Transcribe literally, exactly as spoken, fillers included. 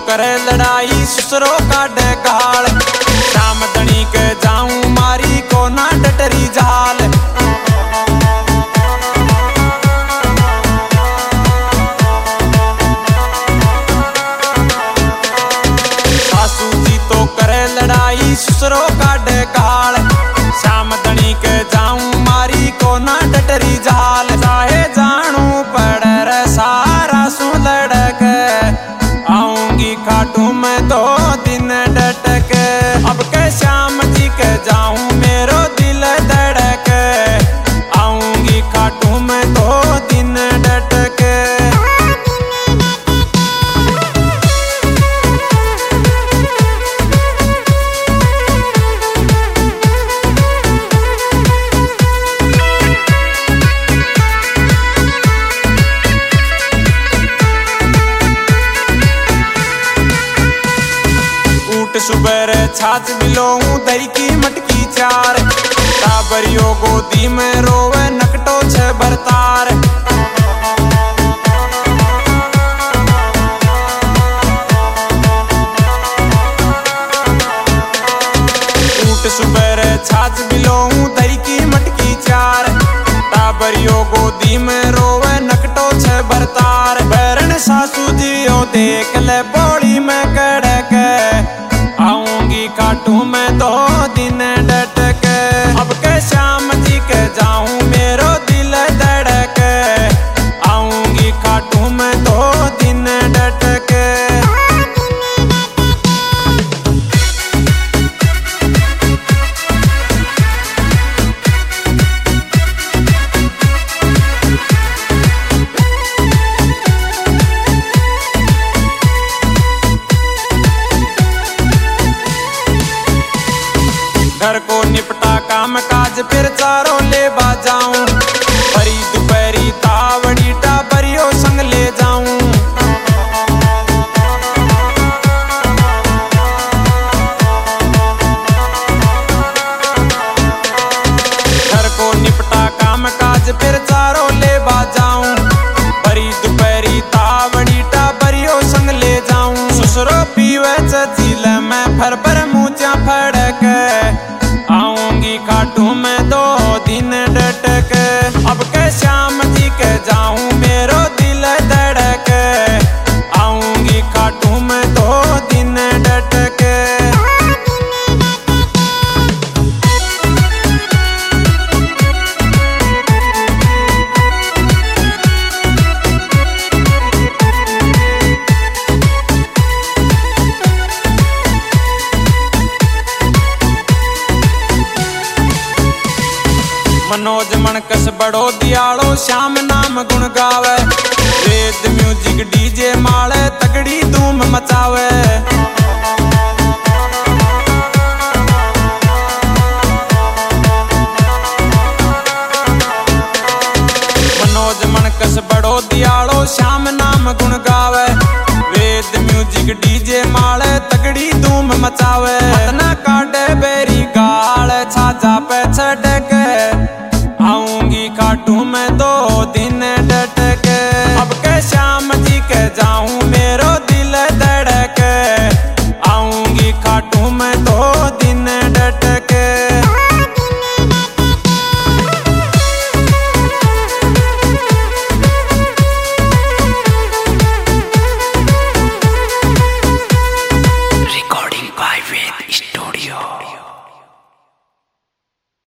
करे लड़ाई ससुरो काटे गाल। शाम धनी के जाऊं मारी को ना डटरी जाल। सासू जी तो करे लड़ाई ससुरो काटे गाल। शाम धनी के जाऊं मारी को ना डटरी जाल। चाहे जानू पड़े रे सारा सु लड़क आऊंगी खाटू मैं दो दिन डटक। अब के श्याम जी के जाऊं मेरो दिल धड़क आऊंगी खाटू मैं दो दिन डटक। सुबह छाछ बिलोऊं दही की मटकी चार। टाबरियो गोदी में रोवे नकटो छे बरतार। ऊट सुबह छाछ बिलोऊं दही की मटकी चार। टाबरियो गोदी में रोवे नकटो छे बरतार। बैरन सासू जियो देख ले बोली में कड़क आऊंगी खाटू मैं दो दिन डटक। अब के श्याम जी के जाऊं मेरो दिल धड़क आऊंगी खाटू मैं दो दिन डटक। घर को निपटा काम काज फिर चारों ले बाजाऊं। परी दोपहरी तावड़ी टाबरियो संग ले जाऊं। घर को निपटा काम काज फिर चारों ले बाजाऊं। परी दोपहरी तावड़ी टाबरियो संग ले जाऊं। ससुरो पीवे चील में फर पर मुँचा फड़क आऊंगी खाटू मैं दो दिन डटक। अब के श्याम जी के जाऊं मेरो दिल धड़क आऊंगी खाटू मैं दो दिन डटक। मनोज मणकस बड़ो दियालो श्याम नाम गुण गावे। वेद म्यूजिक डीजे माले तगड़ी धूम मचावे।